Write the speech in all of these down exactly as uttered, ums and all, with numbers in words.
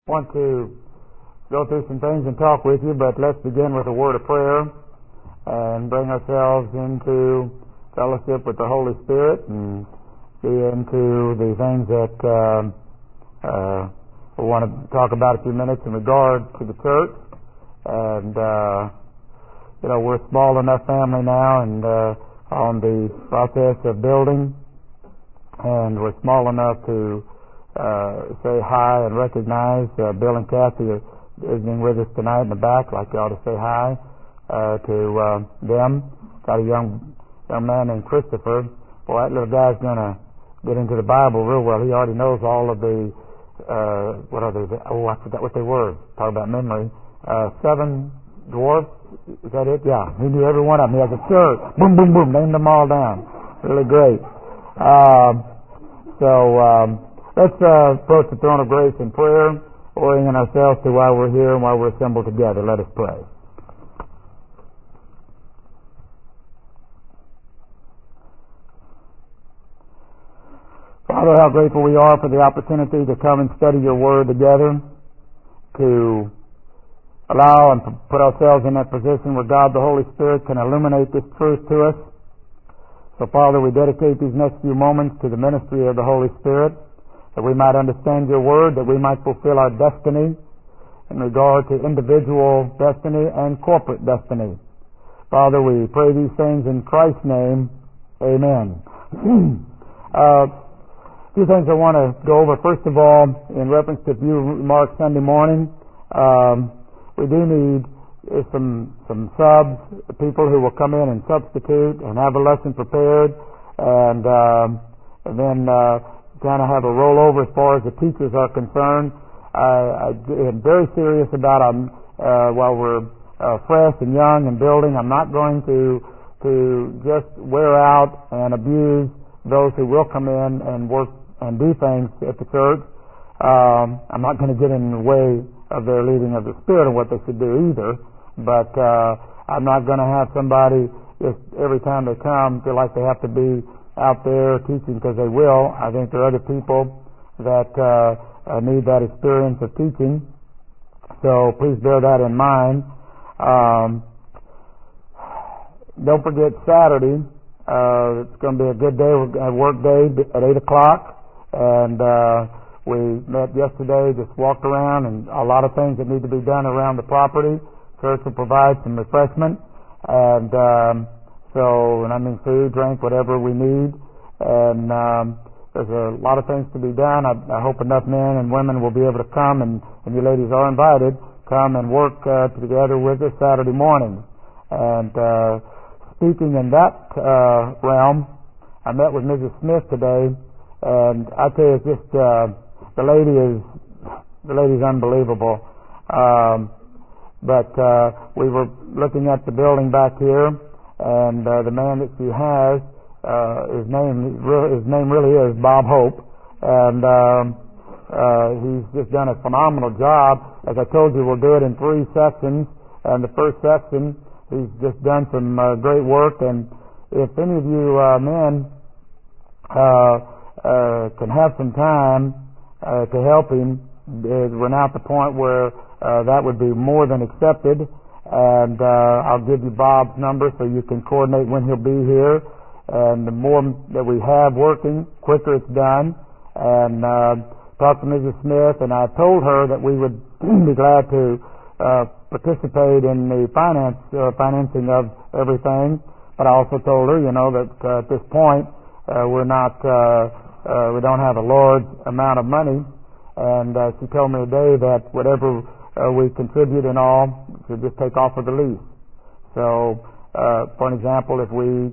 want to go through some things and talk with you, but let's begin with a word of prayer and bring ourselves into fellowship with the Holy Spirit and be into the things that uh, uh, we want to talk about a few minutes in regard to the church. And uh, you know, we're a small enough family now, and uh, on the process of building, and we're small enough to uh, say hi and recognize uh, Bill and Kathy are visiting with us tonight in the back. I'd like you all to say hi uh, to uh, them. Got a young young man named Christopher. Boy, that little guy's going to get into the Bible real well. He already knows all of the uh, what are they? Oh, I forgot what they were. Talk about memory. Uh, seven dwarfs. Is that it? Yeah. He knew every one of them. He has a church. Boom, boom, boom. Named them all down. Really great. Um, so um, let's uh, approach the throne of grace in prayer, orienting ourselves to why we're here and why we're assembled together. Let us pray. Father, how grateful we are for the opportunity to come and study your word together, to allow and put ourselves in that position where God the Holy Spirit can illuminate this truth to us. So, Father, we dedicate these next few moments to the ministry of the Holy Spirit, that we might understand your word, that we might fulfill our destiny in regard to individual destiny and corporate destiny. Father, we pray these things in Christ's name. Amen. uh, a few things I want to go over. First of all, in reference to a few remarks Sunday morning, um, we do need uh, some some subs, people who will come in and substitute and have a lesson prepared, and, um, and then uh, kind of have a rollover as far as the teachers are concerned. I, I am very serious about um, uh, while we're uh, fresh and young and building, I'm not going to to just wear out and abuse those who will come in and work and do things at the church. Um, I'm not going to get in the way of their leading of the Spirit and what they should do either, but uh, I'm not going to have somebody just every time they come feel like they have to be out there teaching, because they will. I think there are other people that uh, need that experience of teaching, so please bear that in mind. Um, don't forget Saturday. Uh, it's going to be a good day, a work day at eight o'clock, and uh, we met yesterday, just walked around, and a lot of things that need to be done around the property. Church will provide some refreshment, and um, so, and I mean food, drink, whatever we need, and um, there's a lot of things to be done. I, I hope enough men and women will be able to come, and, and you ladies are invited, come and work uh, together with us Saturday morning. And uh, speaking in that uh, realm, I met with Missus Smith today, and I tell you, it's just uh, the lady is the lady's unbelievable. Um, but uh, we were looking at the building back here, and uh, the man that she has, uh, his name his name really is Bob Hope, and um, uh, he's just done a phenomenal job. As I told you, we'll do it in three sections, and the first section, he's just done some uh, great work. And if any of you uh, men uh, uh, can have some time uh, to help him, uh, we're now at the point where uh, that would be more than accepted. And uh, I'll give you Bob's number so you can coordinate when he'll be here. And the more that we have working, quicker it's done. And uh, talked to Missus Smith, and I told her that we would be glad to uh, participate in the finance uh, financing of everything. But I also told her, you know, that uh, at this point uh, we're not, uh, uh, we don't have a large amount of money. And uh, she told me today that whatever uh, we contribute and all, we just take off of the lease. So, uh, for an example, if we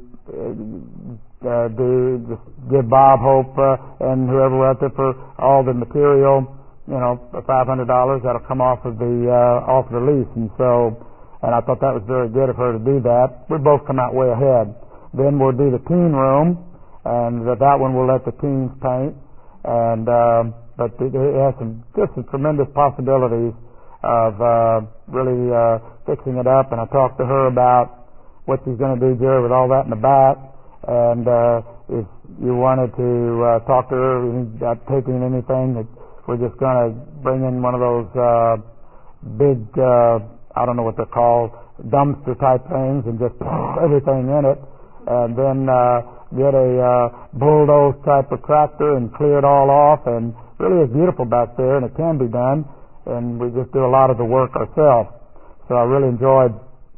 uh, do just give Bob Hope uh, and whoever out there for all the material, you know, five hundred dollars, that'll come off of the uh, off of the lease. And so, and I thought that was very good of her to do that. We both come out way ahead. Then we'll do the teen room, and that one we'll let the teens paint. And um, but it, it has some just some tremendous possibilities of uh, really uh, fixing it up. And I talked to her about what she's going to do, Jerry, with all that in the back. And uh, if you wanted to uh, talk to her, not taking anything that we're just going to bring in one of those uh, big, uh, I don't know what they're called, dumpster type things, and just put everything in it, and then uh, get a uh, bulldoze type of tractor and clear it all off. And really is beautiful back there, and it can be done, and we just do a lot of the work ourselves. So I really enjoyed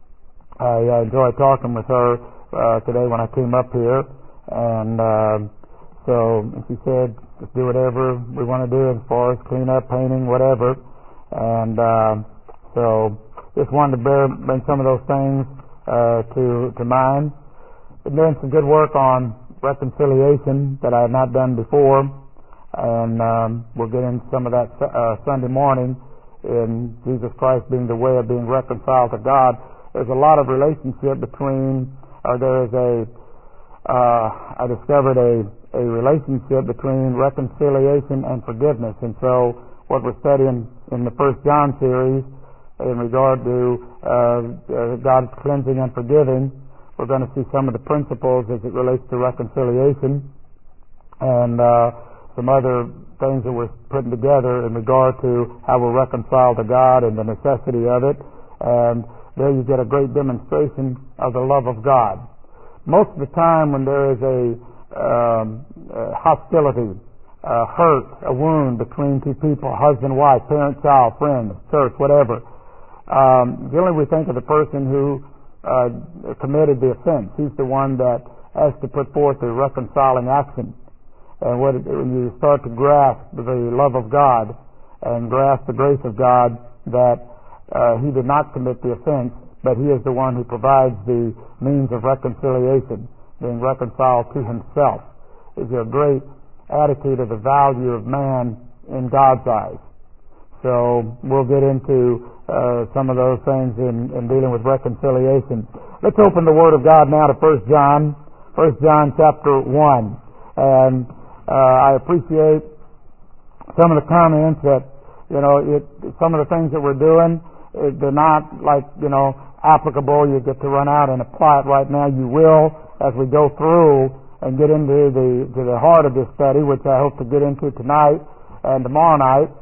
I uh, enjoyed talking with her uh, today when I came up here, and uh, so she said just do whatever we want to do as far as clean up, painting, whatever. And uh, so just wanted to bear, bring some of those things uh, to to mind. Been doing some good work on reconciliation that I had not done before, and um, we'll get into some of that uh, Sunday morning in Jesus Christ being the way of being reconciled to God. There's a lot of relationship between, or there is a, uh, I discovered a, a relationship between reconciliation and forgiveness. And so what we're studying in the First John series in regard to uh, God's cleansing and forgiving, we're going to see some of the principles as it relates to reconciliation, and uh, some other things that we're putting together in regard to how we're reconciled to God and the necessity of it. And there you get a great demonstration of the love of God. Most of the time when there is a um, uh, hostility, a hurt, a wound between two people, husband, wife, parent, child, friend, church, whatever, um, generally we think of the person who uh, committed the offense. He's the one that has to put forth the reconciling action. And what it, when you start to grasp the love of God and grasp the grace of God, that uh, He did not commit the offense, but He is the one who provides the means of reconciliation, being reconciled to Himself, is a great attitude of the value of man in God's eyes. So we'll get into uh, some of those things in, in dealing with reconciliation. Let's open the Word of God now to First John, First John chapter one. And Uh, I appreciate some of the comments that, you know, it, some of the things that we're doing, it, they're not like, you know, applicable. You get to run out and apply it right now. You will as we go through and get into the to the heart of this study, which I hope to get into tonight and tomorrow night.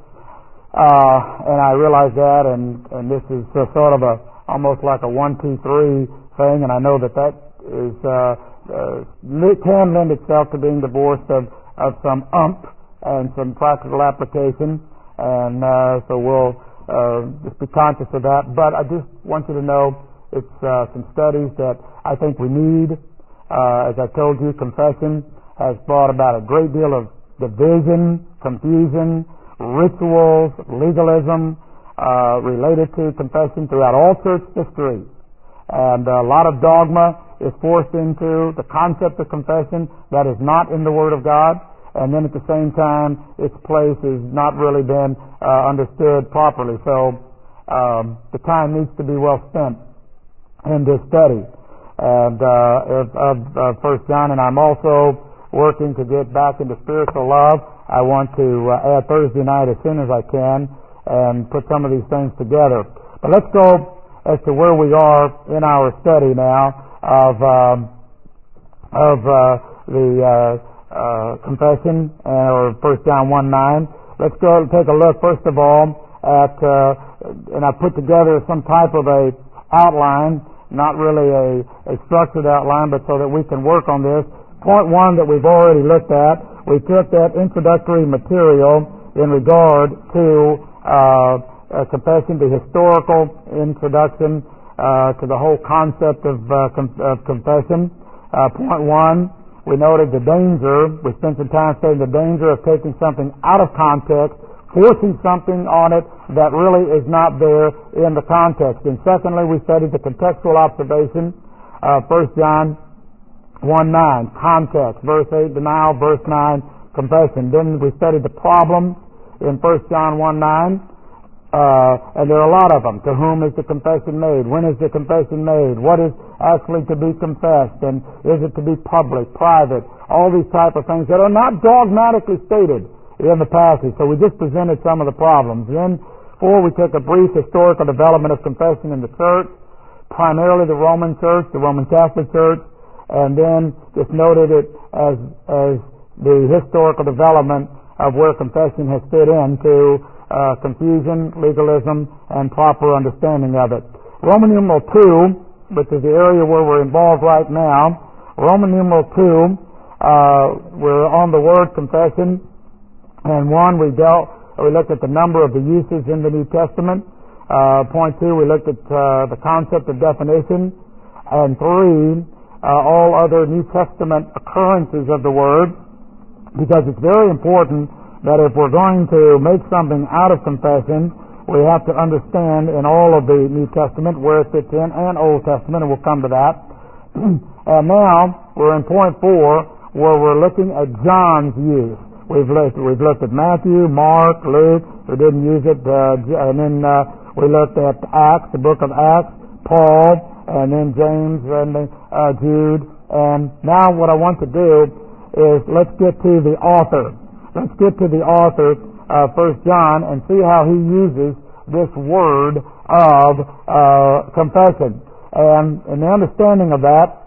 Uh, and I realize that, and, and this is a sort of a almost like a one, two, three thing, and I know that that is uh, uh, can lend itself to being divorced of of some ump and some practical application, and uh, so we'll uh, just be conscious of that. But I just want you to know it's uh, some studies that I think we need. Uh, as I told you, confession has brought about a great deal of division, confusion, rituals, legalism uh, related to confession throughout all church history. And a lot of dogma is forced into the concept of confession that is not in the Word of God, and then at the same time its place has not really been uh, understood properly. So um, the time needs to be well spent in this study and uh, of, of uh, First John. And I'm also working to get back into spiritual love. I want to uh, add Thursday night as soon as I can and put some of these things together. But let's go as to where we are in our study now of um, of uh, the uh, uh, confession, uh, or First John one nine. Let's go take a look first of all at, uh, and I put together some type of a outline, not really a, a structured outline, but so that we can work on this. Point one that we've already looked at, we took that introductory material in regard to uh, Uh, confession, the historical introduction uh, to the whole concept of, uh, com- of confession. Uh, point one, we noted the danger, we spent some time studying the danger of taking something out of context, forcing something on it that really is not there in the context. And secondly, we studied the contextual observation of First John one nine, context, verse eight, denial, verse nine, confession. Then we studied the problems in First John one nine. Uh, and there are a lot of them. To whom is the confession made? When is the confession made? What is actually to be confessed? And is it to be public, private? All these type of things that are not dogmatically stated in the passage. So we just presented some of the problems. Then, four, we took a brief historical development of confession in the church, primarily the Roman Church, the Roman Catholic Church, and then just noted it as as the historical development of where confession has fit into uh, confusion, legalism, and proper understanding of it. Roman numeral two, which is the area where we're involved right now, Roman numeral two, uh, we're on the word confession, and one, we dealt, we looked at the number of the uses in the New Testament. Uh, point two, we looked at uh, the concept of definition, and three, uh, all other New Testament occurrences of the word, because it's very important that if we're going to make something out of confession, we have to understand in all of the New Testament where it fits in, and Old Testament, and we'll come to that. And now we're in point four, where we're looking at John's use. We've looked, we've looked at Matthew, Mark, Luke. We didn't use it, uh, and then uh, we looked at Acts, the book of Acts, Paul, and then James and uh, Jude. And now what I want to do is let's get to the author. Let's get to the author of First John and see how he uses this word of uh, confession. And in the understanding of that,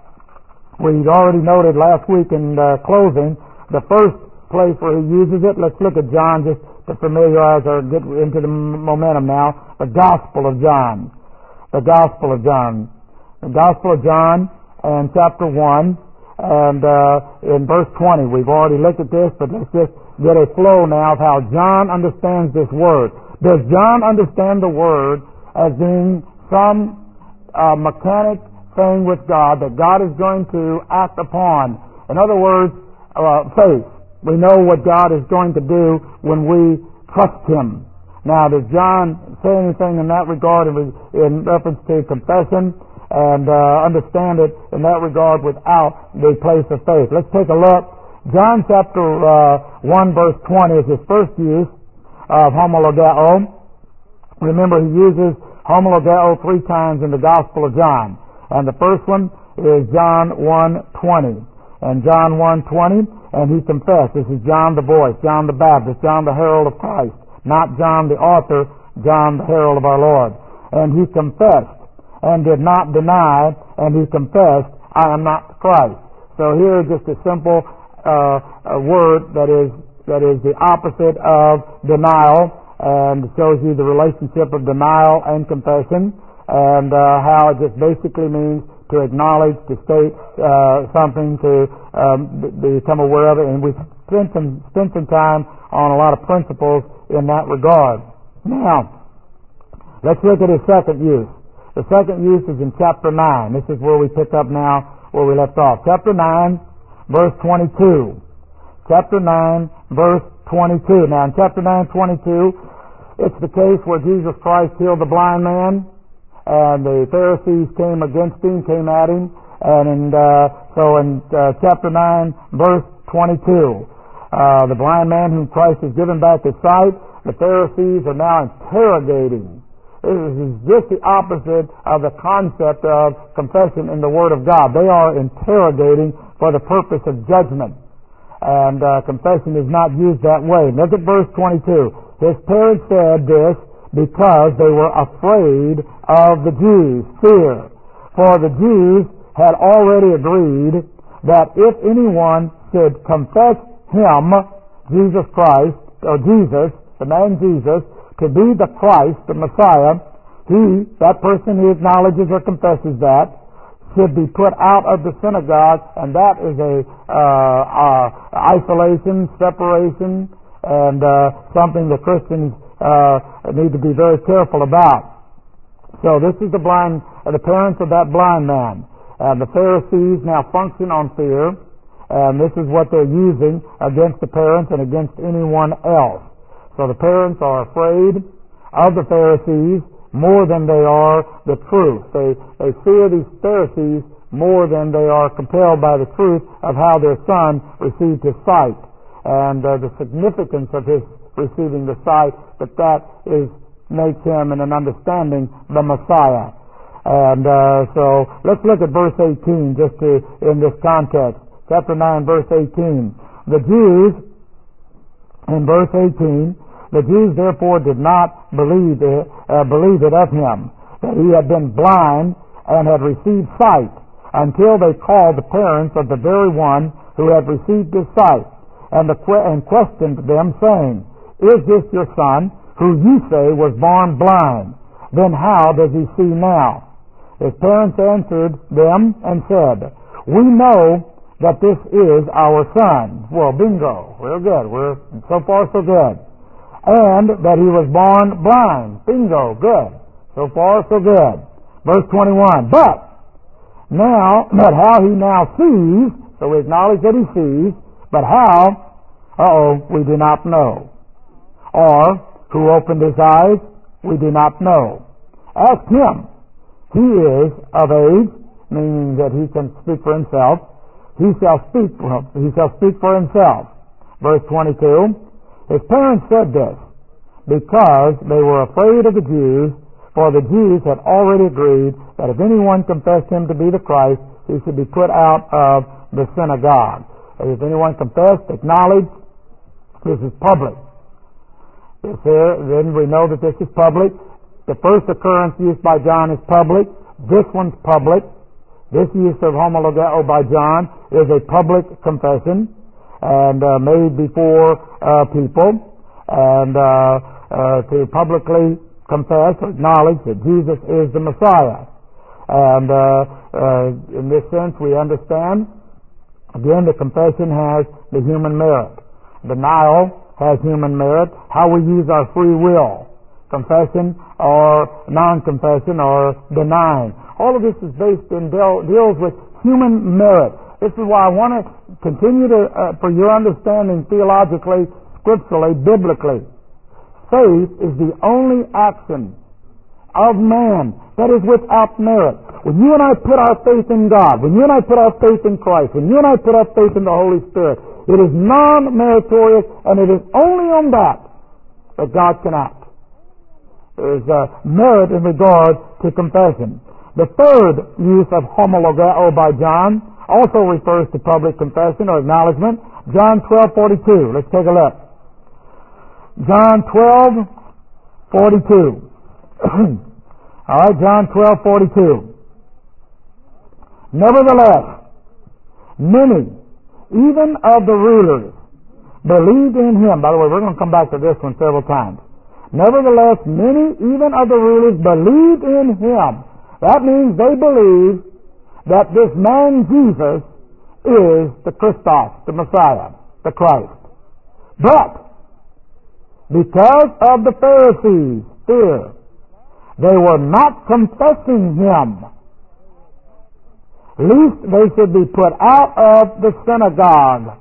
we already noted last week in uh, closing, the first place where he uses it, let's look at John just to familiarize or get into the momentum now, the Gospel of John. The Gospel of John. The Gospel of John and chapter one, and uh, in verse twenty. We've already looked at this, but let's just get a flow now of how John understands this word. Does John understand the word as being some uh, mechanic thing with God that God is going to act upon? In other words, uh, faith. We know what God is going to do when we trust Him. Now, does John say anything in that regard in, in reference to confession and uh, understand it in that regard without the place of faith? Let's take a look. John chapter uh, one verse twenty is his first use of homologeo. Remember, he uses homologeo three times in the Gospel of John. And the first one is John one twenty. And John one twenty, and he confessed. This is John the voice, John the Baptist, John the herald of Christ. Not John the author, John the herald of our Lord. And he confessed and did not deny, and he confessed, I am not Christ. So here is just a simple uh, a word that is that is the opposite of denial, and shows you the relationship of denial and confession, and uh, how it just basically means to acknowledge, to state uh, something, to um, become aware of it, and we spent some spent some time on a lot of principles in that regard. Now, let's look at his second use. The second use is in chapter nine. This is where we pick up now where we left off. Chapter nine, verse twenty-two. Chapter nine, verse twenty-two. Now, in chapter nine, twenty-two, it's the case where Jesus Christ healed the blind man, and the Pharisees came against him, came at him, and in, uh, so in uh, chapter nine, verse twenty-two, uh, the blind man whom Christ has given back his sight, the Pharisees are now interrogating. This is just the opposite of the concept of confession in the Word of God. They are interrogating for the purpose of judgment, and uh, confession is not used that way. Look at verse twenty-two. His parents said this because they were afraid of the Jews, fear. For the Jews had already agreed that if anyone should confess him, Jesus Christ, or Jesus, the man Jesus, to be the Christ, the Messiah, he, that person who acknowledges or confesses that, should be put out of the synagogue, and that is a uh, uh, isolation, separation, and uh, something that Christians uh, need to be very careful about. So this is the blind, uh, the parents of that blind man. And the Pharisees now function on fear, and this is what they're using against the parents and against anyone else. So the parents are afraid of the Pharisees more than they are the truth. They, they fear these Pharisees more than they are compelled by the truth of how their son received his sight, and uh, the significance of his receiving the sight, that that is makes him in an understanding the Messiah. And uh, so let's look at verse eighteen just to in this context. Chapter nine, verse eighteen. The Jews, in verse eighteen, the Jews therefore did not believe it, uh, believe it of him, that he had been blind and had received sight, until they called the parents of the very one who had received his sight, and, the que- and questioned them, saying, Is this your son, who you say was born blind? Then how does he see now? His parents answered them and said, We know that this is our son. Well, bingo. We're good. We're so far so good. And that he was born blind. Bingo. Good. So far so good. Verse twenty-one. But now, but how he now sees, so we acknowledge that he sees, but how, uh-oh, we do not know. Or, who opened his eyes, we do not know. Ask him. He is of age, meaning that he can speak for himself. He shall speak for, he shall speak for himself. Verse twenty-two. His parents said this because they were afraid of the Jews, for the Jews had already agreed that if anyone confessed him to be the Christ, he should be put out of the synagogue. If anyone confessed, acknowledged, this is public. This here, then we know that this is public. The first occurrence used by John is public. This one's public. This use of homologeo by John is a public confession and uh, made before uh, people, and uh, uh, to publicly confess or acknowledge that Jesus is the Messiah. And uh, uh, in this sense, we understand, again, the confession has the human merit. Denial has human merit. How we use our free will. Confession or non-confession or denying. All of this is based in, deals with human merit. This is why I want to continue to, uh, for your understanding theologically, scripturally, biblically. Faith is the only action of man that is without merit. When you and I put our faith in God, when you and I put our faith in Christ, when you and I put our faith in the Holy Spirit, it is non-meritorious, and it is only on that that God can act. There is uh, merit in regard to confession. The third use of homologeo by John also refers to public confession or acknowledgement. John twelve forty-two. Let's take a look. John twelve forty-two. All right, John twelve forty-two. Nevertheless, many, even of the rulers, believed in him. By the way, we're going to come back to this one several times. Nevertheless, many, even of the rulers, believed in him. That means they believe that this man Jesus is the Christos, the Messiah, the Christ. But because of the Pharisees' fear, they were not confessing him, lest they should be put out of the synagogue.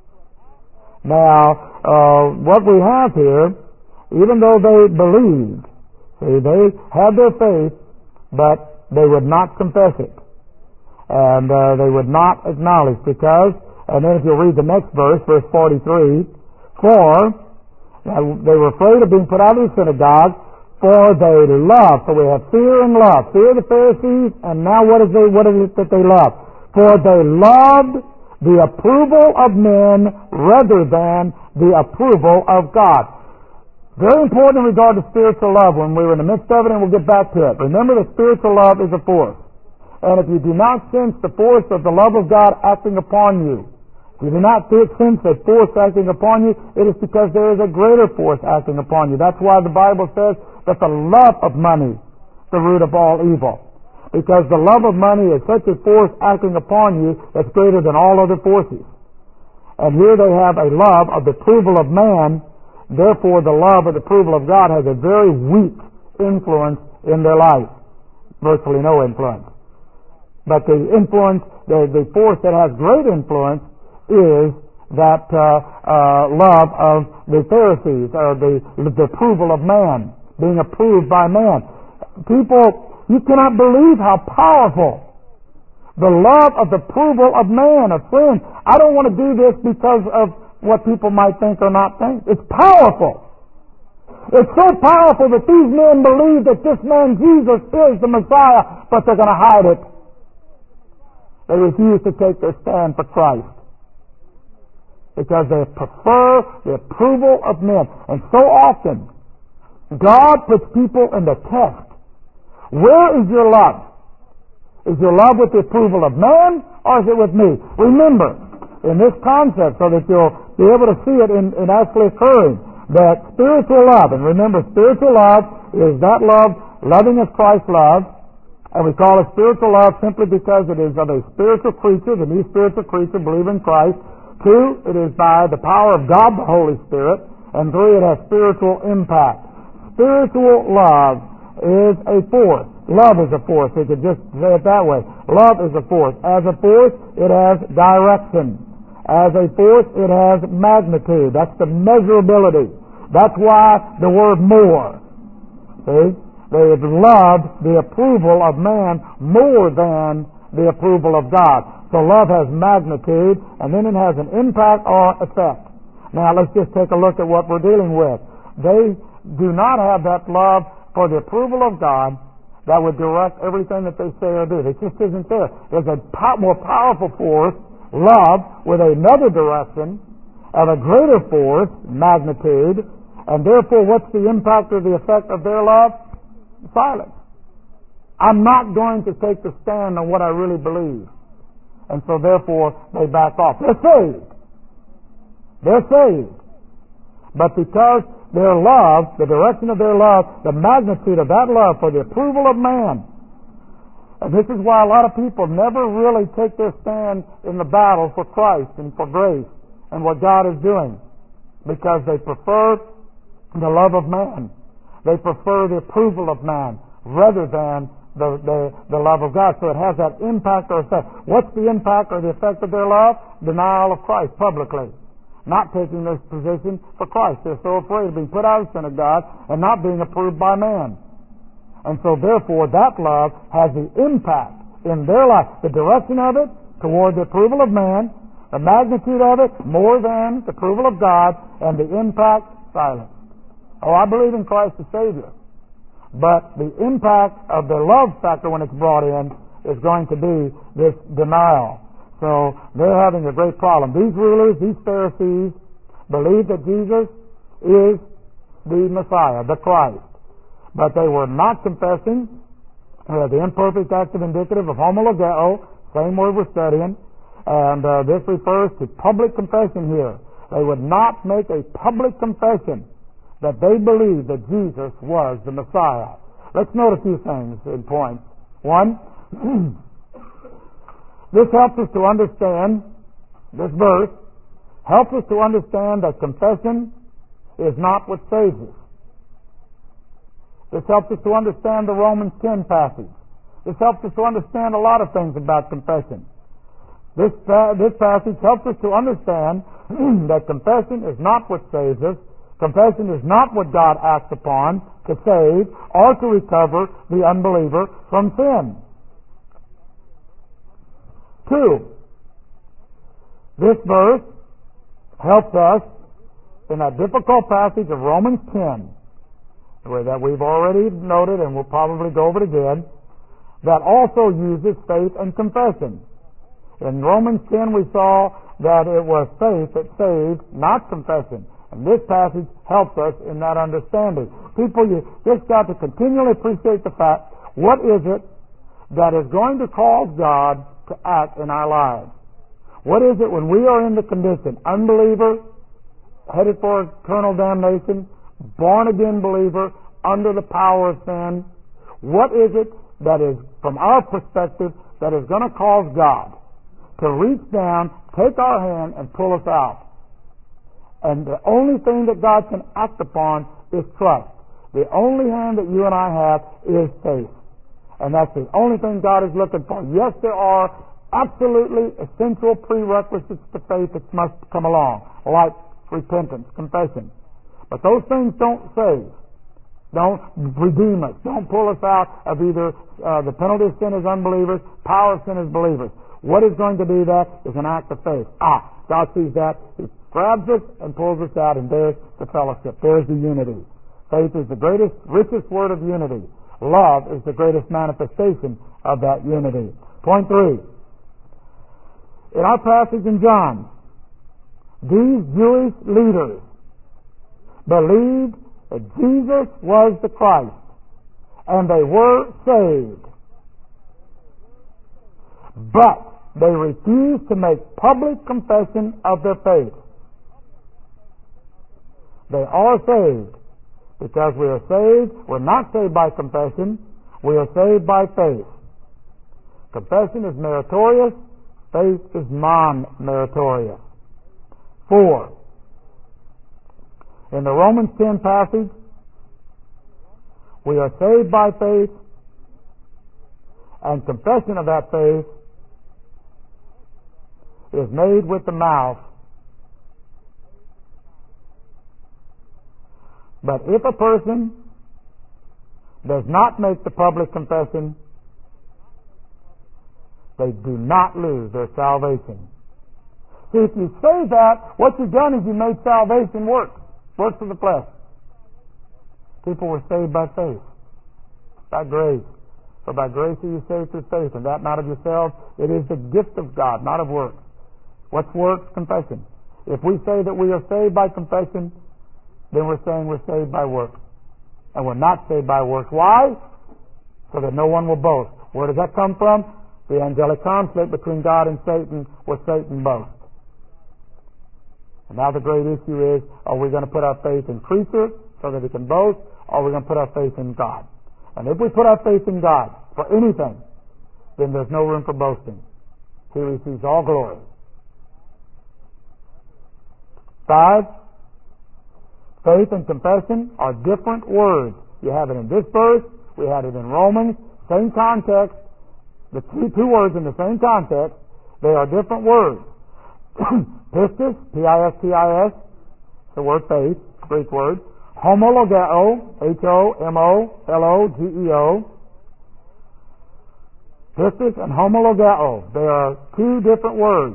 Now, uh, what we have here, even though they believed, see, they had their faith, but they would not confess it. And uh, they would not acknowledge, because, and then if you read the next verse, verse forty-three, for they were afraid of being put out of the synagogue, for they love. So we have fear and love. Fear of the Pharisees, and now what is they? What is it that they love? For they loved the approval of men rather than the approval of God. Very important in regard to spiritual love. When we were in the midst of it, and we'll get back to it. Remember that spiritual love is a force. And if you do not sense the force of the love of God acting upon you, if you do not sense a force acting upon you, it is because there is a greater force acting upon you. That's why the Bible says that the love of money is the root of all evil. Because the love of money is such a force acting upon you that's greater than all other forces. And here they have a love of the approval of man. Therefore, the love of the approval of God has a very weak influence in their life. Virtually no influence. But the influence, the, the force that has great influence is that uh, uh, love of the Pharisees, or the, the approval of man, being approved by man. People, you cannot believe how powerful the love of the approval of man, of friends. I don't want to do this because of what people might think or not think. It's powerful. It's so powerful that these men believe that this man Jesus is the Messiah, but they're going to hide it. They refuse to take their stand for Christ because they prefer the approval of men. And so often, God puts people in the test. Where is your love? Is your love with the approval of man, or is it with me? Remember, in this concept, so that you'll be able to see it in, in actually occurring. That spiritual love, and remember, spiritual love is that love, loving as Christ loved, and we call it spiritual love simply because it is of a spiritual creature, the new spiritual creature, believing in Christ. Two, it is by the power of God, the Holy Spirit. And three, it has spiritual impact. Spiritual love is a force. Love is a force. We could just say it that way. Love is a force. As a force, it has direction. As a force, it has magnitude. That's the measurability. That's why the word more. See? They have loved the approval of man more than the approval of God. So love has magnitude, and then it has an impact or effect. Now let's just take a look at what we're dealing with. They do not have that love for the approval of God that would direct everything that they say or do. It just isn't there. There's a po- more powerful force, love, with another direction, of a greater force, magnitude, and therefore what's the impact or the effect of their love? Silence. I'm not going to take the stand on what I really believe. And so therefore they back off. They're saved. They're saved. But because their love, the direction of their love, the magnitude of that love for the approval of man. And this is why a lot of people never really take their stand in the battle for Christ and for grace and what God is doing. Because they prefer the love of man. They prefer the approval of man rather than the, the, the love of God. So it has that impact or effect. What's the impact or the effect of their love? Denial of Christ publicly. Not taking this position for Christ. They're so afraid of being put out of the synagogue and not being approved by man. And so therefore that love has the impact in their life, the direction of it toward the approval of man, the magnitude of it more than the approval of God, and the impact, silence. Oh, I believe in Christ the Savior. But the impact of the love factor when it's brought in is going to be this denial. So they're having a great problem. These rulers, these Pharisees, believe that Jesus is the Messiah, the Christ. But they were not confessing uh, the imperfect active indicative of homologeo, same word we're studying, and uh, this refers to public confession here. They would not make a public confession that they believed that Jesus was the Messiah. Let's note a few things in points. One, this helps us to understand, this verse helps us to understand that confession is not what saves us. This helps us to understand the Romans ten passage. This helps us to understand a lot of things about confession. This, uh, this passage helps us to understand that confession is not what saves us. Confession is not what God acts upon to save or to recover the unbeliever from sin. Two, this verse helps us in that difficult passage of Romans ten, where that we've already noted and we'll probably go over it again, that also uses faith and confession. In Romans ten we saw that it was faith that saved, not confession. And this passage helps us in that understanding. People, you just got to continually appreciate the fact, what is it that is going to cause God to act in our lives? What is it when we are in the condition, unbeliever, headed for eternal damnation, born again believer, under the power of sin? What is it that is, from our perspective, that is going to cause God to reach down, take our hand, and pull us out? And the only thing that God can act upon is trust. The only hand that you and I have is faith. And that's the only thing God is looking for. Yes, there are absolutely essential prerequisites to faith that must come along, like repentance, confession. But those things don't save. Don't redeem us. Don't pull us out of either uh, the penalty of sin as unbelievers, power of sin as believers. What is going to do that is an act of faith. Ah, God sees that. He grabs us and pulls us out, and there's the fellowship. There's the unity. Faith is the greatest, richest word of unity. Love is the greatest manifestation of that unity. Point three. In our passage in John, these Jewish leaders believed that Jesus was the Christ, and they were saved. But they refused to make public confession of their faith. They are saved. Because we are saved, we're not saved by confession, we are saved by faith. Confession is meritorious, faith is non-meritorious. Four, in the Romans ten passage, we are saved by faith, and confession of that faith is made with the mouth. But if a person does not make the public confession, they do not lose their salvation. See, if you say that, what you've done is you made salvation work. Works of the flesh. People were saved by faith. By grace. For by grace are you saved through faith, and that not of yourselves. It is the gift of God, not of works. What's works? Confession. If we say that we are saved by confession, then we're saying we're saved by works. And we're not saved by works. Why? So that no one will boast. Where does that come from? The angelic conflict between God and Satan, where Satan boasts. And now the great issue is, are we going to put our faith in creature so that he can boast, or are we going to put our faith in God? And if we put our faith in God for anything, then there's no room for boasting. He receives all glory. Five, faith and confession are different words. You have it in this verse, we had it in Romans, same context, the two, two words in the same context, they are different words. Pistis, P I S T I S, the word faith, Greek word. Homologeo, H O M O L O G E O. Pistis and homologeo, they are two different words.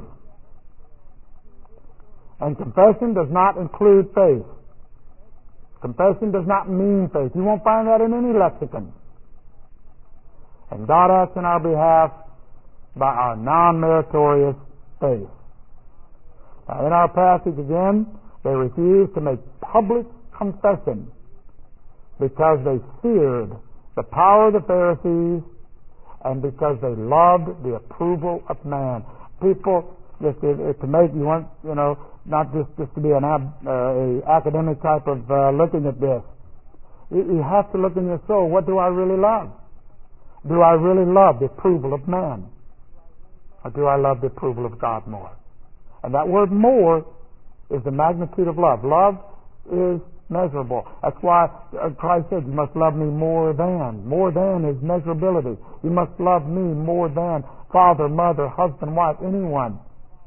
And confession does not include faith. Confession does not mean faith. You won't find that in any lexicon. And God acts in our behalf by our non-meritorious faith. Now, in our passage again, they refused to make public confession because they feared the power of the Pharisees and because they loved the approval of man. People, just to, to make you want, you know, not just, just to be an ab, uh, a academic type of uh, looking at this. You, you have to look in your soul. What do I really love? Do I really love the approval of man? Or do I love the approval of God more? And that word more is the magnitude of love. Love is measurable. That's why Christ said, you must love me more than. More than is measurability. You must love me more than father, mother, husband, wife, anyone.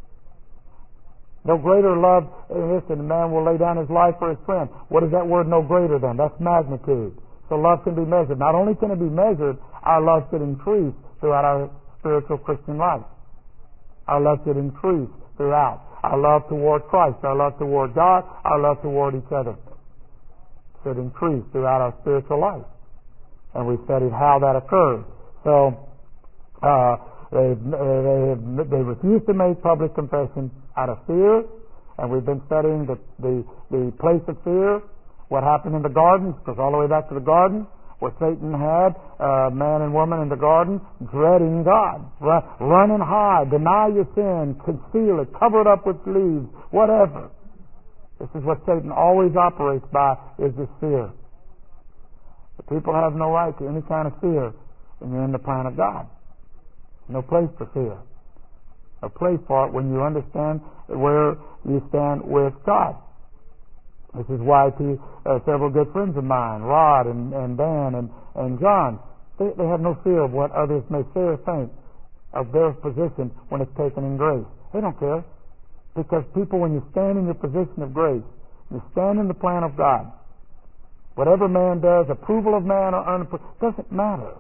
No greater love than this, and a man will lay down his life for his friend. What is that word no greater than? That's magnitude. So love can be measured. Not only can it be measured, our love should increase throughout our spiritual Christian life. Our love should increase throughout. Our love toward Christ, our love toward God, our love toward each other should increase throughout our spiritual life. And we studied how that occurs. So uh, they, they, they refused to make public confession out of fear, and we've been studying the, the, the place of fear, what happened in the garden, because all the way back to the garden, where Satan had uh, man and woman in the garden dreading God. Run, run and hide, deny your sin, conceal it, cover it up with leaves, whatever. This is what Satan always operates by, is this fear. The people have no right to any kind of fear when you're in the plan of God. No place for fear. No place for it when you understand where you stand with God. This is why to, uh, several good friends of mine, Rod and, and Dan and, and John, they, they have no fear of what others may say or think of their position when it's taken in grace. They don't care. Because people, when you stand in your position of grace, you stand in the plan of God, whatever man does, approval of man or unapproval, doesn't matter.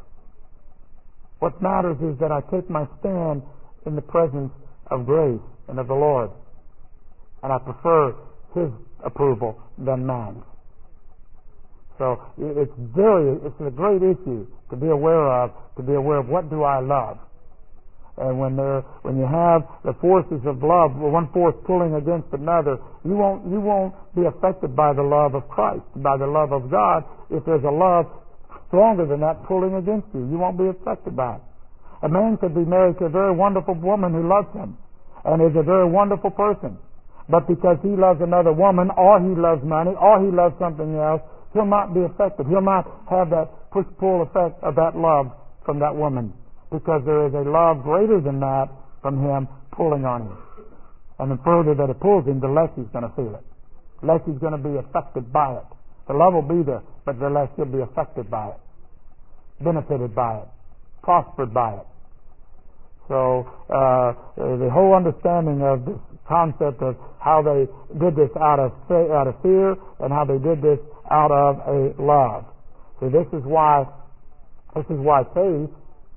What matters is that I take my stand in the presence of grace and of the Lord. And I prefer His approval than man's. So it's very, it's a great issue to be aware of, to be aware of what do I love. And when there, when you have the forces of love, one force pulling against another, you won't, you won't be affected by the love of Christ, by the love of God. If there's a love stronger than that pulling against you, you won't be affected by it. A man could be married to a very wonderful woman who loves him and is a very wonderful person. But because he loves another woman, or he loves money, or he loves something else, he'll not be affected. He'll not have that push-pull effect of that love from that woman, because there is a love greater than that from him pulling on him. And the further that it pulls him, the less he's going to feel it. The less he's going to be affected by it. The love will be there, but the less he'll be affected by it, benefited by it, prospered by it. So uh, the whole understanding of this concept of how they did this out of out of fear and how they did this out of a love. So this is why this is why faith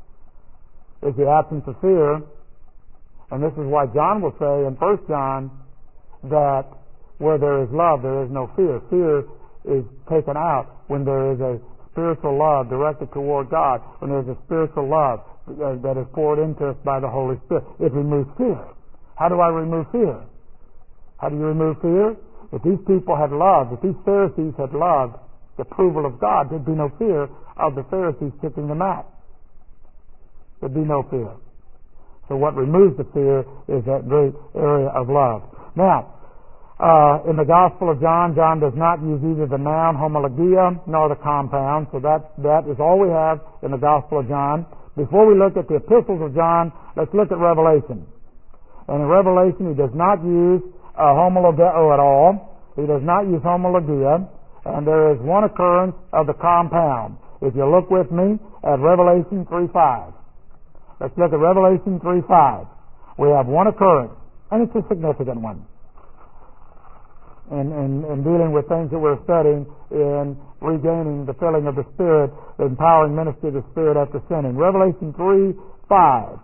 is the absence of fear, and this is why John will say in First John that where there is love, there is no fear. Fear is taken out when there is a spiritual love directed toward God, when there is a spiritual love that is poured into us by the Holy Spirit. It removes fear. How do I remove fear? How do you remove fear? If these people had loved, if these Pharisees had loved the approval of God, there'd be no fear of the Pharisees kicking them out. There'd be no fear. So what removes the fear is that great area of love. Now, uh, in the Gospel of John, John does not use either the noun homologia nor the compound, so that, that is all we have in the Gospel of John. Before we look at the epistles of John, let's look at Revelation. And in Revelation, he does not use uh, homologeo at all. He does not use homologia. And there is one occurrence of the compound. If you look with me at Revelation three five. Let's look at Revelation three five. We have one occurrence, and it's a significant one in, in, in dealing with things that we're studying in regaining the filling of the Spirit, the empowering ministry of the Spirit after sinning. Revelation three five.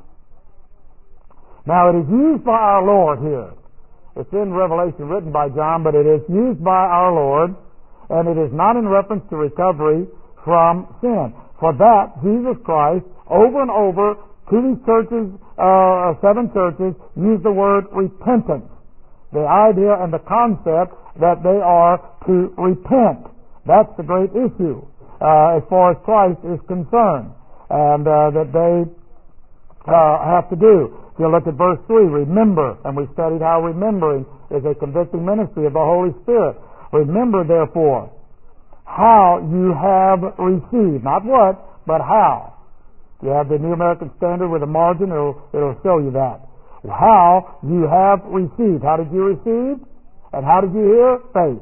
Now it is used by our Lord here. It's in Revelation written by John, but it is used by our Lord, and it is not in reference to recovery from sin. For that, Jesus Christ, over and over, to these churches, uh, seven churches, used the word repentance. The idea and the concept that they are to repent. That's the great issue uh, as far as Christ is concerned, and uh, that they uh, have to do. If you look at verse three, remember, and we studied how remembering is a convicting ministry of the Holy Spirit. Remember, therefore, how you have received. Not what, but how. You have the New American Standard with a margin, it'll, it'll show you that. How you have received. How did you receive? And how did you hear? Faith.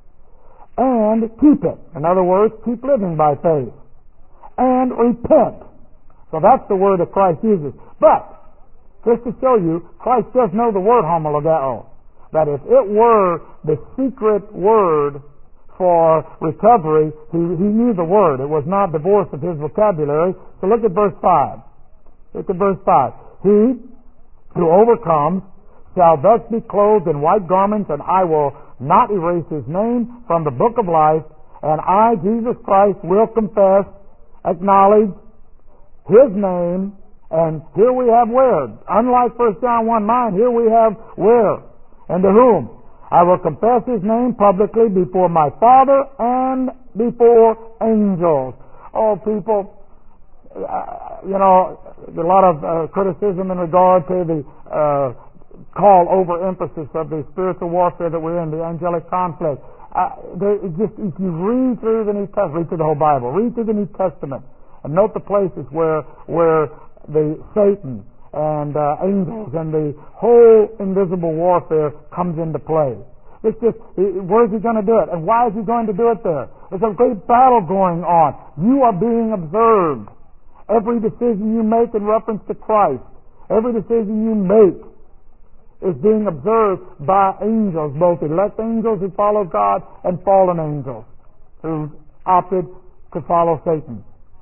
And keep it. In other words, keep living by faith. And repent. So that's the word that Christ uses. But, just to show you, Christ does know the word homologeo. That if it were the secret word for recovery, he, he knew the word. It was not divorced of his vocabulary. So look at verse five. Look at verse five. He who overcomes shall thus be clothed in white garments, and I will not erase his name from the book of life, and I, Jesus Christ, will confess, acknowledge his name, and here we have where? Unlike First John one nine, here we have where? And to whom? I will confess his name publicly before my Father and before angels. Oh, people, uh, you know, a lot of uh, criticism in regard to the uh, call overemphasis of the spiritual warfare that we're in, the angelic conflict. Uh, there, just if you read through the New Testament, read through the whole Bible, read through the New Testament, and note the places where where the Satan and uh, angels and the whole invisible warfare comes into play. It's just, where's he going to do it? And why is he going to do it there? There's a great battle going on. You are being observed. Every decision you make in reference to Christ, every decision you make is being observed by angels, both elect angels who follow God and fallen angels who opted to follow Satan.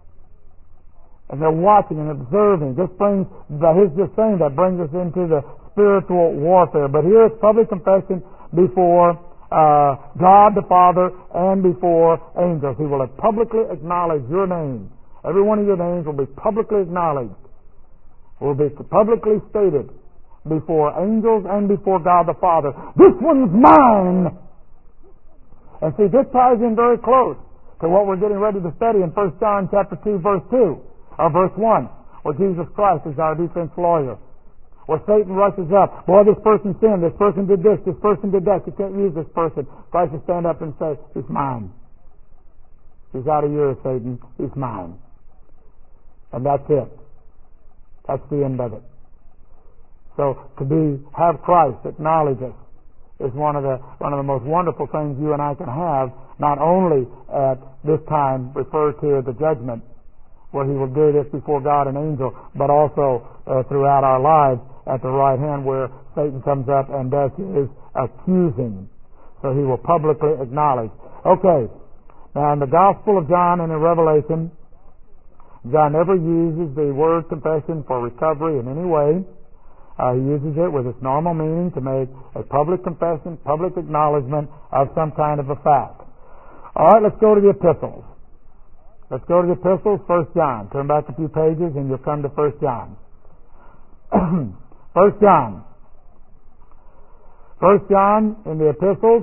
And they're watching and observing. This brings, by his just saying that brings us into the spiritual warfare. But here it's public confession before uh, God the Father and before angels. He will have publicly acknowledged your name. Every one of your names will be publicly acknowledged, will be publicly stated before angels and before God the Father. This one's mine! And see, this ties in very close to what we're getting ready to study in First John chapter two, verse two. Or verse one, where Jesus Christ is our defense lawyer. Or Satan rushes up. Boy, this person sinned. This person did this. This person did that. You can't use this person. Christ will stand up and say, he's mine. He's out of yours, Satan. He's mine. And that's it. That's the end of it. So to be have Christ acknowledge us is one of the one of the most wonderful things you and I can have, not only at this time referred to as the judgment, where he will do this before God and angel, but also uh, throughout our lives at the right hand where Satan comes up and does his accusing. So he will publicly acknowledge. Okay, now in the Gospel of John and in Revelation, John never uses the word confession for recovery in any way. Uh, he uses it with its normal meaning to make a public confession, public acknowledgement of some kind of a fact. All right, let's go to the epistles. Let's go to the epistles, First John. Turn back a few pages and you'll come to First John. First John. First John in the epistles,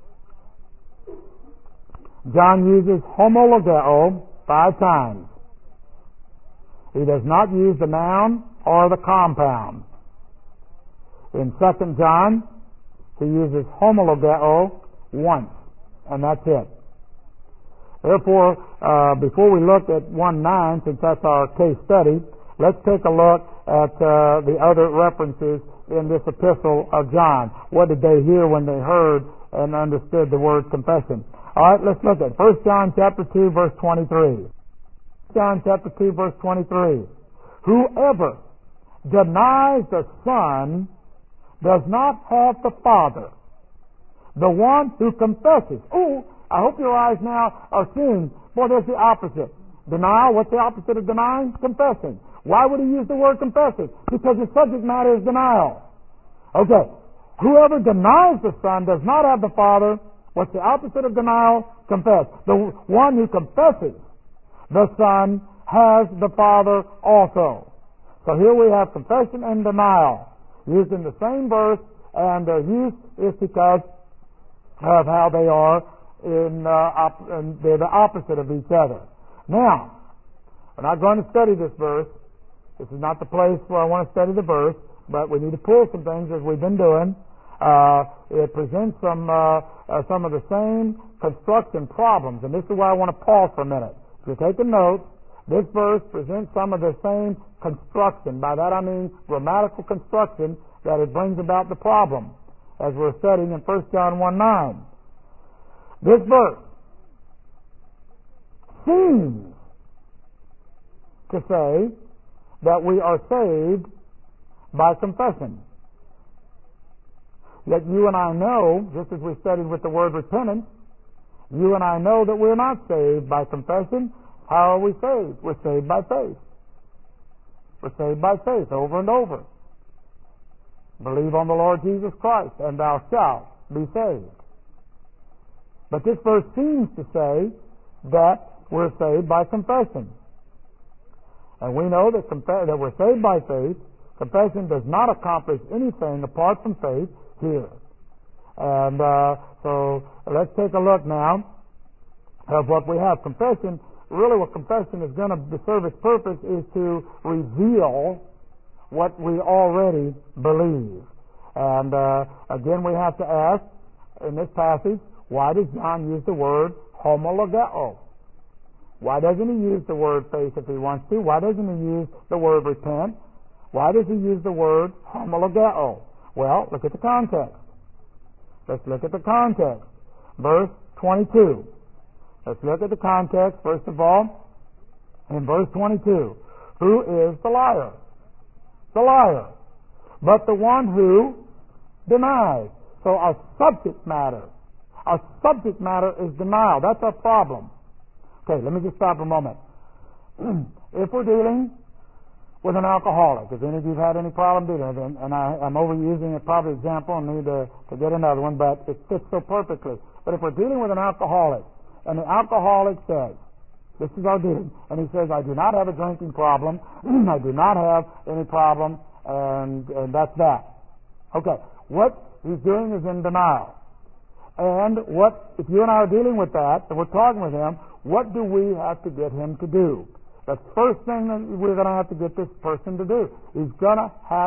John uses homologeo five times. He does not use the noun or the compound. In Second John, he uses homologeo once, and that's it. Therefore, uh, before we look at one nine, since that's our case study, let's take a look at uh, the other references in this epistle of John. What did they hear when they heard and understood the word confession? All right, let's look at First John chapter two, verse twenty-three. First John chapter two, verse twenty-three. Whoever denies the Son does not have the Father. The one who confesses. Oh, I hope your eyes now are seeing, boy, there's the opposite. Denial, what's the opposite of denying? Confessing. Why would he use the word confessing? Because the subject matter is denial. Okay, whoever denies the Son does not have the Father. What's the opposite of denial? Confess. The one who confesses the Son has the Father also. So here we have confession and denial used in the same verse, and their use is because of how they are in, uh, op- and they're the opposite of each other. Now, we're not going to study this verse. This is not the place where I want to study the verse, but we need to pull some things as we've been doing. Uh, it presents some uh, uh, some of the same construction problems, and this is why I want to pause for a minute. If you're taking notes, this verse presents some of the same construction. By that I mean grammatical construction that it brings about the problem, as we're studying in First John one nine. This verse seems to say that we are saved by confession. Yet you and I know, just as we studied with the word repentance, you and I know that we're not saved by confession. How are we saved? We're saved by faith. We're saved by faith over and over. Believe on the Lord Jesus Christ, and thou shalt be saved. But this verse seems to say that we're saved by confession. And we know that, conf- that we're saved by faith. Confession does not accomplish anything apart from faith here. And uh, so let's take a look now of what we have. Confession, really what confession is going to serve its purpose is to reveal what we already believe. And uh, again, we have to ask in this passage, why does John use the word homologeo? Why doesn't he use the word faith if he wants to? Why doesn't he use the word repent? Why does he use the word homologeo? Well, look at the context. Let's look at the context. Verse twenty-two. Let's look at the context, first of all. In verse twenty-two, who is the liar? The liar. But the one who denies. So our subject matter. Our subject matter is denial. That's our problem. Okay, let me just stop a moment. If we're dealing with an alcoholic, if any of you have had any problem dealing with him, and I, I'm overusing a probably example and need to, to get another one, but it fits so perfectly. But if we're dealing with an alcoholic, and the alcoholic says, this is our dealing, and he says, I do not have a drinking problem, I do not have any problem, and, and that's that. Okay, what he's doing is in denial. And what, if you and I are dealing with that, and we're talking with him, what do we have to get him to do? The first thing that we're going to have to get this person to do, he's going to have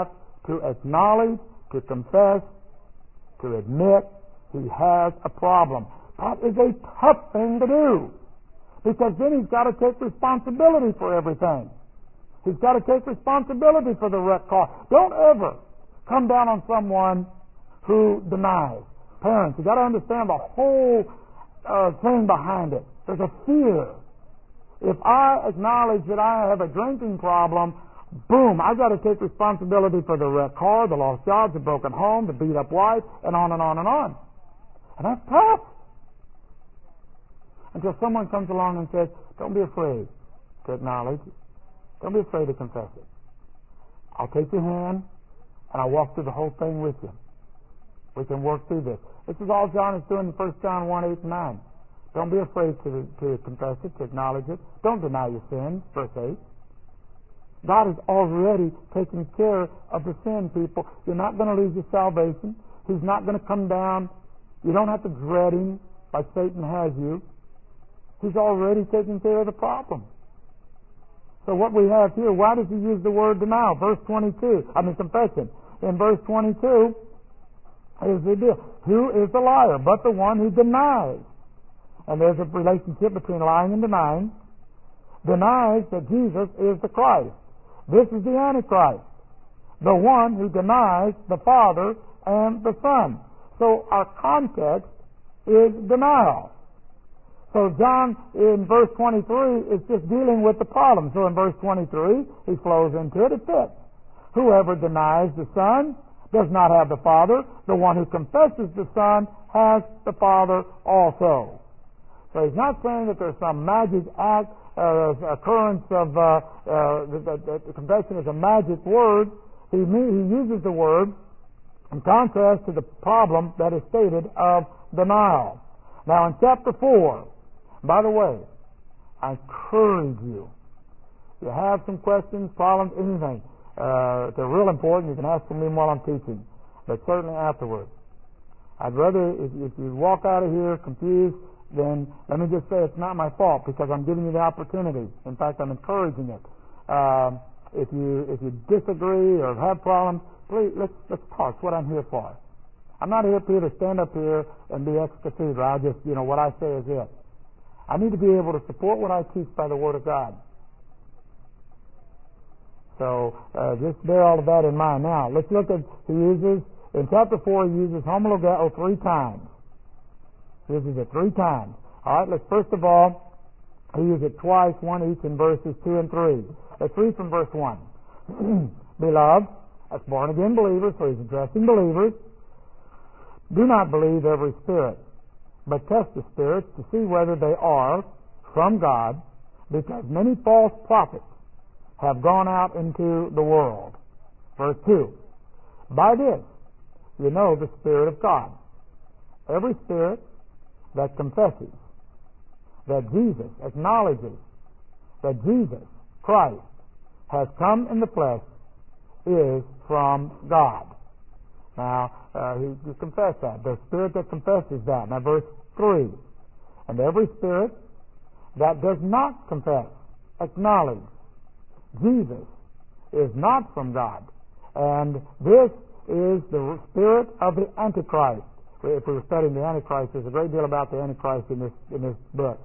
to acknowledge, to confess, to admit he has a problem. That is a tough thing to do, because then he's got to take responsibility for everything. He's got to take responsibility for the wrecked car. Don't ever come down on someone who denies. Parents, you've got to understand the whole uh, thing behind it. There's a fear. If I acknowledge that I have a drinking problem, boom, I've got to take responsibility for the wrecked car, the lost jobs, the broken home, the beat up wife, and on and on and on. And that's tough. Until someone comes along and says, don't be afraid to acknowledge it. Don't be afraid to confess it. I'll take your hand and I'll walk through the whole thing with you. We can work through this. This is all John is doing in First John one, eight and nine. Don't be afraid to, to confess it, to acknowledge it. Don't deny your sins, verse eight. God has already taken care of the sin, people. You're not going to lose your salvation. He's not going to come down. You don't have to dread him like Satan has you. He's already taken care of the problem. So what we have here, why does he use the word denial? Verse twenty-two, I mean confession. In verse twenty-two, is the deal. Who is the liar but the one who denies? And there's a relationship between lying and denying. Denies that Jesus is the Christ. This is the Antichrist, the one who denies the Father and the Son. So our context is denial. So John in verse twenty-three is just dealing with the problem. So in verse twenty-three, he flows into it. It fits. Whoever denies the Son does not have the Father. The one who confesses the Son has the Father also. So he's not saying that there's some magic act, uh, occurrence of uh, uh, that, that the confession is a magic word. He, he uses the word in contrast to the problem that is stated of denial. Now in chapter four, by the way, I encourage you, if you have some questions, problems, anything, uh, if they're real important, you can ask them while I'm teaching, but certainly afterwards. I'd rather, if, if you walk out of here confused, then let me just say it's not my fault, because I'm giving you the opportunity. In fact, I'm encouraging it. Uh, if you if you disagree or have problems, please let's let's talk. It's what I'm here for. I'm not here to stand up here and be ex cathedra. I just, you know, what I say is it. I need to be able to support what I teach by the Word of God. So uh, just bear all of that in mind. Now let's look at, he uses in chapter four, he uses homologeo three times. He uses it three times. All right, let's first of all, he uses it twice, one each in verses two and three. Let's read from verse one. Beloved, that's born again believers, so he's addressing believers. Do not believe every spirit, but test the spirits to see whether they are from God, because many false prophets have gone out into the world. Verse two. By this you know the Spirit of God. Every spirit that confesses that Jesus, acknowledges that Jesus Christ has come in the flesh, is from God. Now, uh, he, he confessed that. The spirit that confesses that. Now, verse three. And every spirit that does not confess, acknowledge, Jesus is not from God. And this is the spirit of the Antichrist. If we were studying the Antichrist, there's a great deal about the Antichrist in this, in this book.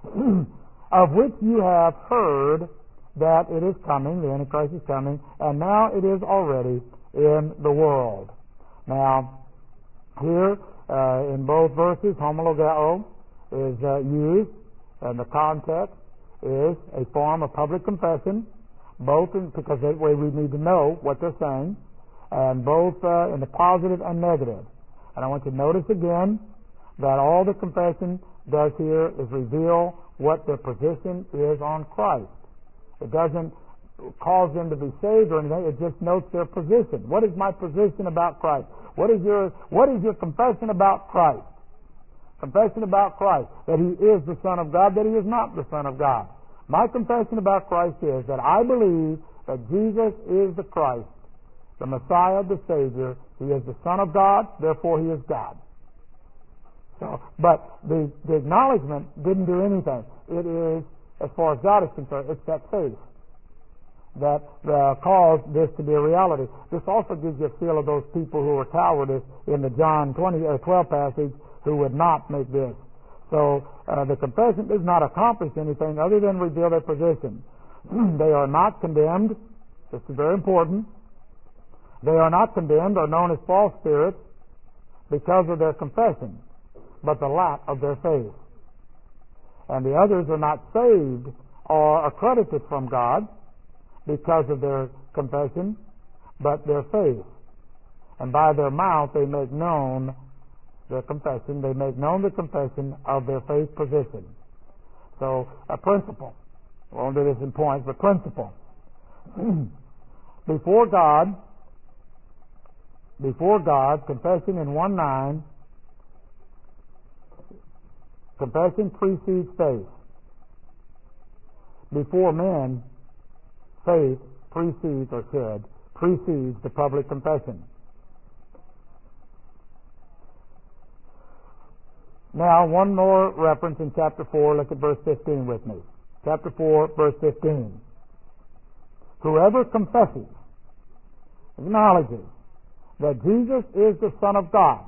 Of which you have heard that it is coming, the Antichrist is coming, and now it is already in the world. Now, here uh, in both verses, homologeo is uh, used, and the context is a form of public confession, both in, because that way we need to know what they're saying, and both uh, in the positive and negative. And I want you to notice again that all the confession does here is reveal what their position is on Christ. It doesn't cause them to be saved or anything. It just notes their position. What is my position about Christ? What is your What is your confession about Christ? Confession about Christ, that He is the Son of God, that He is not the Son of God. My confession about Christ is that I believe that Jesus is the Christ, the Messiah, the Savior. He is the Son of God, therefore He is God. So, but the, the acknowledgement didn't do anything. It is, as far as God is concerned, it's that faith. that uh, caused this to be a reality. This also gives you a feel of those people who were cowardice in the John twenty, uh, twelve passage who would not make this. So uh, the confession does not accomplish anything other than reveal their position. They are not condemned. This is very important. They are not condemned or known as false spirits because of their confession, but the lack of their faith. And the others are not saved or accredited from God because of their confession, but their faith. And by their mouth they make known their confession. They make known the confession of their faith position. So, a principle. We won't do this in points, but principle. Before God, before God, confession in one nine, confession precedes faith. Before men, faith precedes, or should, precedes the public confession. Now, one more reference in chapter four. Look at verse fifteen with me. Chapter four, verse fifteen. Whoever confesses, acknowledges that Jesus is the Son of God,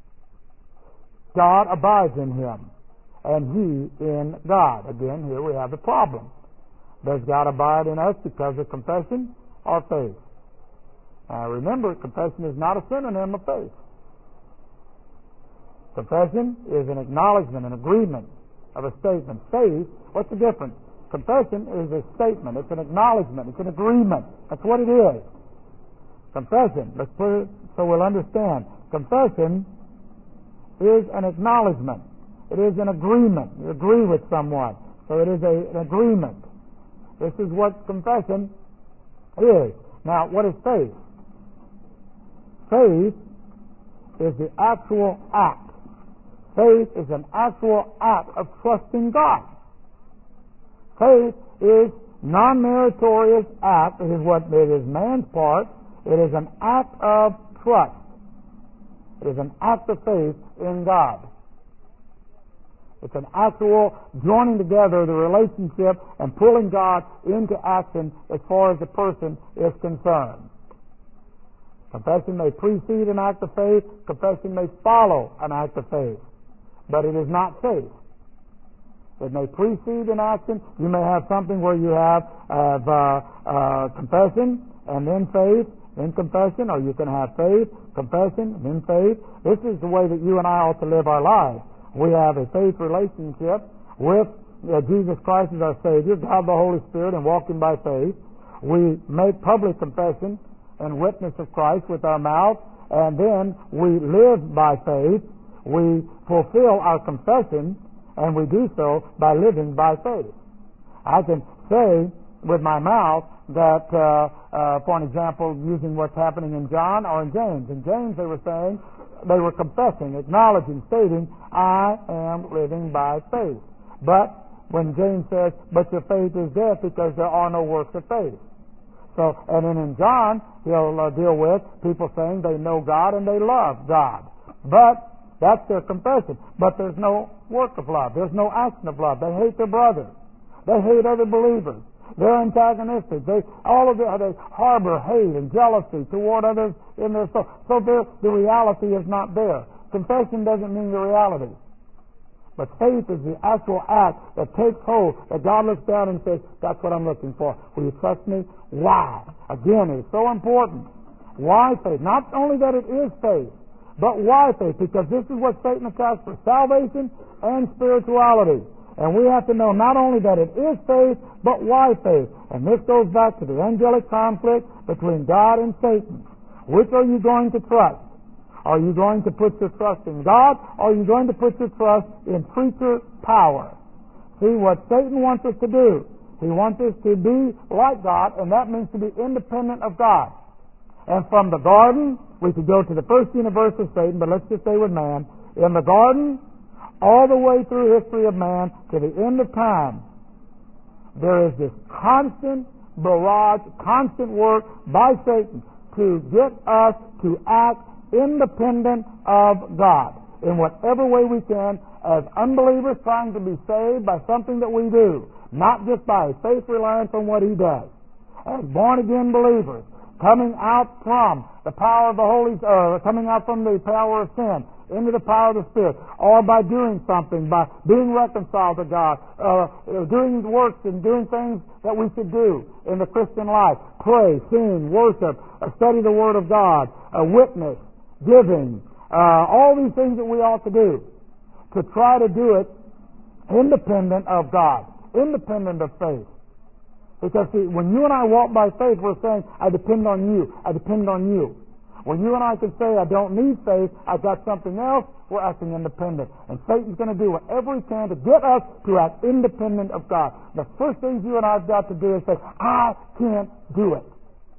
God abides in him, and he in God. Again, here we have the problem. Does God abide in us because of confession or faith? Now remember, confession is not a synonym of faith. Confession is an acknowledgement, an agreement of a statement. Faith, what's the difference? Confession is a statement. It's an acknowledgement. It's an agreement. That's what it is. Confession, let's put it so we'll understand. Confession is an acknowledgement. It is an agreement. You agree with someone. So it is a, an agreement. This is what confession is. Now, what is faith? Faith is the actual act. Faith is an actual act of trusting God. Faith is non-meritorious act. It is what it is man's part. It is an act of trust. It is an act of faith in God. It's an actual joining together the relationship and pulling God into action as far as the person is concerned. Confession may precede an act of faith. Confession may follow an act of faith. But it is not faith. It may precede an action. You may have something where you have uh, uh, confession and then faith, then confession, or you can have faith, confession, and then faith. This is the way that you and I ought to live our lives. We have a faith relationship with uh, Jesus Christ as our Savior, God the Holy Spirit, and walking by faith. We make public confession and witness of Christ with our mouth, and then we live by faith. We fulfill our confession, and we do so by living by faith. I can say with my mouth that, uh, uh, for an example, using what's happening in John or in James. In James they were saying, they were confessing, acknowledging, stating, I am living by faith. But when James says, but your faith is dead because there are no works of faith. So, and then in John, he'll uh, deal with people saying they know God and they love God. But that's their confession. But there's no work of love. There's no action of love. They hate their brothers. They hate other believers. They're antagonistic. They all of the, they harbor hate and jealousy toward others in their soul. So the reality is not there. Confession doesn't mean the reality. But faith is the actual act that takes hold, that God looks down and says, that's what I'm looking for. Will you trust me? Why? Again, it's so important. Why faith? Not only that it is faith, but why faith? Because this is what Satan attacks for salvation and spirituality. And we have to know not only that it is faith, but why faith. And this goes back to the angelic conflict between God and Satan. Which are you going to trust? Are you going to put your trust in God, or are you going to put your trust in preacher power? See, what Satan wants us to do, he wants us to be like God, and that means to be independent of God. And from the garden, we could go to the first universe of Satan, but let's just stay with man. In the garden, all the way through history of man to the end of time, there is this constant barrage, constant work by Satan to get us to act independent of God in whatever way we can as unbelievers trying to be saved by something that we do, not just by faith reliance on what he does. as born-again believers, coming out from the power of the Holy, uh, coming out from the power of sin into the power of the Spirit, or by doing something, by being reconciled to God, uh, doing works and doing things that we should do in the Christian life. Pray, sing, worship, uh, study the Word of God, uh, witness, giving, uh, all these things that we ought to do, to try to do it independent of God, independent of faith. Because see, when you and I walk by faith, we're saying, I depend on you, I depend on you. When you and I can say, I don't need faith, I've got something else, we're acting independent. And Satan's going to do whatever he can to get us to act independent of God. The first thing you and I have got to do is say, I can't do it.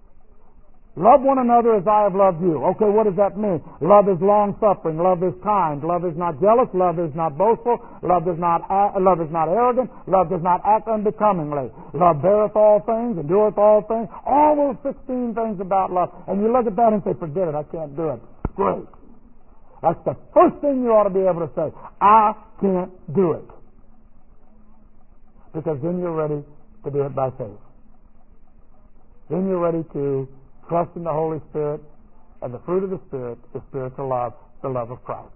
Love one another as I have loved you. Okay, what does that mean? Love is long-suffering. Love is kind. Love is not jealous. Love is not boastful. Love is not uh, love is not arrogant. Love does not act unbecomingly. Love beareth all things, endureth all things. All those sixteen things about love. And you look at that and say, forget it, I can't do it. Great. That's the first thing you ought to be able to say. I can't do it. Because then you're ready to do it by faith. Then you're ready to trust in the Holy Spirit, and the fruit of the Spirit is spiritual love, the love of Christ.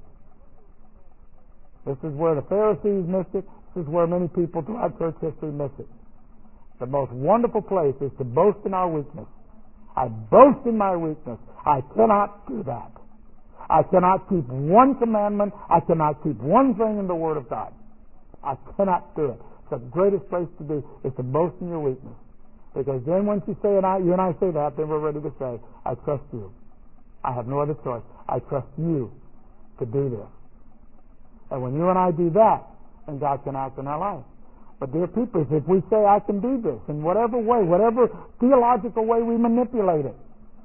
This is where the Pharisees missed it. This is where many people throughout church history miss it. The most wonderful place is to boast in our weakness. I boast in my weakness. I cannot do that. I cannot keep one commandment. I cannot keep one thing in the Word of God. I cannot do it. The greatest place to be is to boast in your weakness. Because then once you say it, I, you and I say that, then we're ready to say, I trust you. I have no other choice. I trust you to do this. And when you and I do that, then God can act in our life. But dear people, if we say I can do this in whatever way, whatever theological way we manipulate it,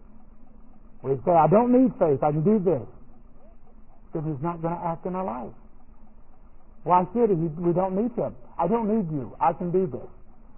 we say I don't need faith, I can do this, then He's not going to act in our life. Why should He? We don't need Him. I don't need you. I can do this.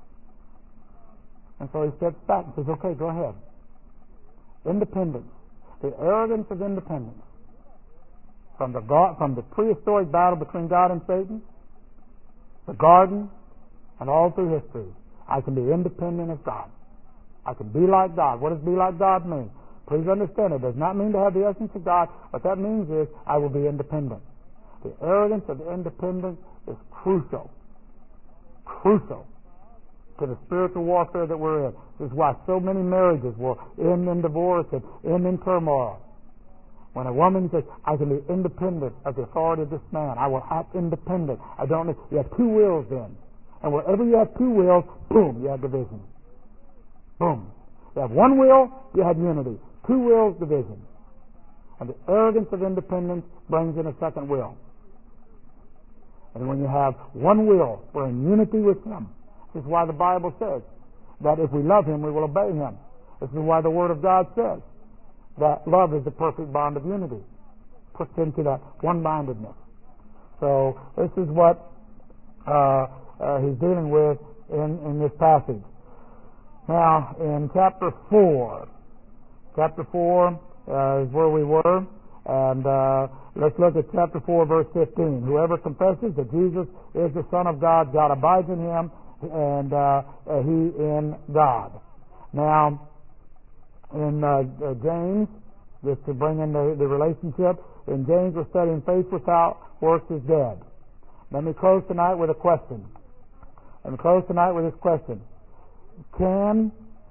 And so he steps back and says, okay, go ahead. Independence. The arrogance of independence. From the God, from the prehistoric battle between God and Satan, the garden, and all through history, I can be independent of God. I can be like God. What does be like God mean? Please understand, it does not mean to have the essence of God. What that means is I will be independent. The arrogance of independence is crucial. Crucial to the spiritual warfare that we're in. This is why so many marriages will end in divorce and end in turmoil. When a woman says, I can be independent of the authority of this man, I will act independent. I don't need, you have two wills then. And wherever you have two wills, boom, you have division. Boom. You have one will, you have unity. Two wills, division. And the arrogance of independence brings in a second will. And when you have one will, we're in unity with Him. This is why the Bible says that if we love Him, we will obey Him. This is why the Word of God says that love is the perfect bond of unity. Puts into that one-mindedness. So this is what uh, uh, he's dealing with in, in this passage. Now, in chapter four, chapter four uh, is where we were, and uh, let's look at chapter four, verse fifteen. Whoever confesses that Jesus is the Son of God, God abides in him, and uh, he in God. Now, in uh, uh, James, just to bring in the, the relationship, in James we're studying faith without works is dead. Let me close tonight with a question. Let me close tonight with this question. Can,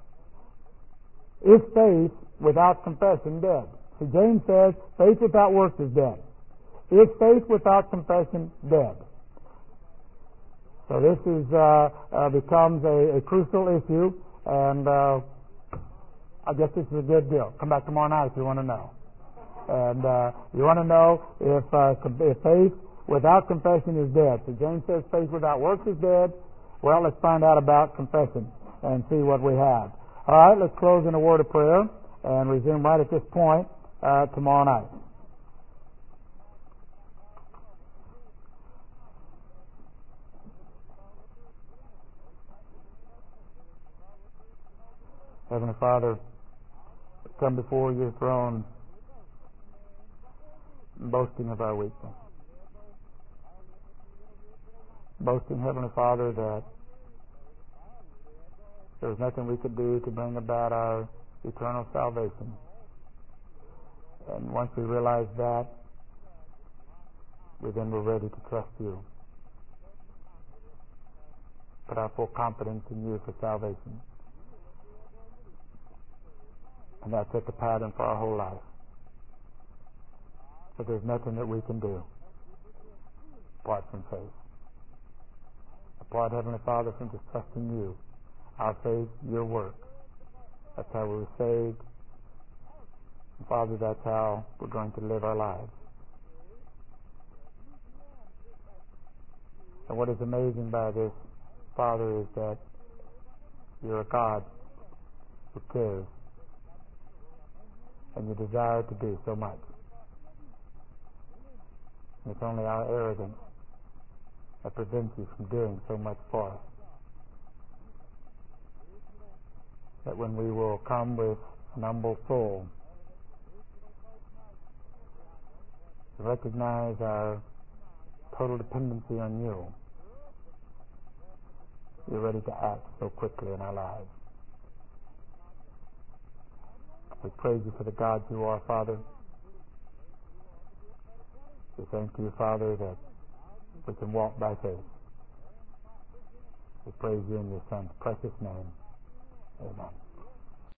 is faith without confession dead? See, James says faith without works is dead. Is faith without confession dead? So this is uh, uh, becomes a, a crucial issue, and uh, I guess this is a good deal. Come back tomorrow night if you want to know. And uh, you want to know if, uh, if faith without confession is dead. So James says faith without works is dead. Well, let's find out about confession and see what we have. All right, let's close in a word of prayer and resume right at this point uh, tomorrow night. Heavenly Father, come before your throne boasting of our weakness. Boasting, Heavenly Father, that There was nothing we could do to bring about our eternal salvation. And once we realized that, we then were ready to trust you. Put our full confidence in you for salvation. And that set the pattern for our whole life. So there's nothing that we can do apart from faith. Apart, Heavenly Father, from just trusting you, our faith, your work. That's how we were saved. And Father, that's how we're going to live our lives. And what is amazing by this, Father, is that you're a God who cares, and you desire to do so much. And it's only our arrogance that prevents you from doing so much for us. That when we will come with an humble soul to recognize our total dependency on you, you're ready to act so quickly in our lives. We praise you for the God you are, Father. We thank you, Father, that we can walk by faith. We praise you in your Son's precious name. Amen.